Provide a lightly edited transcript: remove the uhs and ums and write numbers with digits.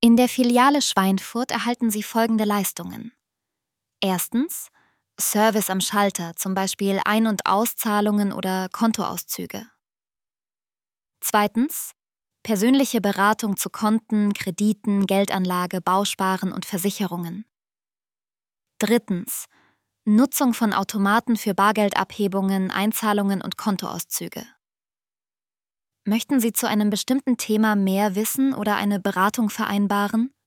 In der Filiale Schweinfurt erhalten Sie folgende Leistungen. Erstens Service am Schalter, zum Beispiel Ein- und Auszahlungen oder Kontoauszüge. Zweitens persönliche Beratung zu Konten, Krediten, Geldanlage, Bausparen und Versicherungen. Drittens Nutzung von Automaten für Bargeldabhebungen, Einzahlungen und Kontoauszüge. Möchten Sie zu einem bestimmten Thema mehr wissen oder eine Beratung vereinbaren?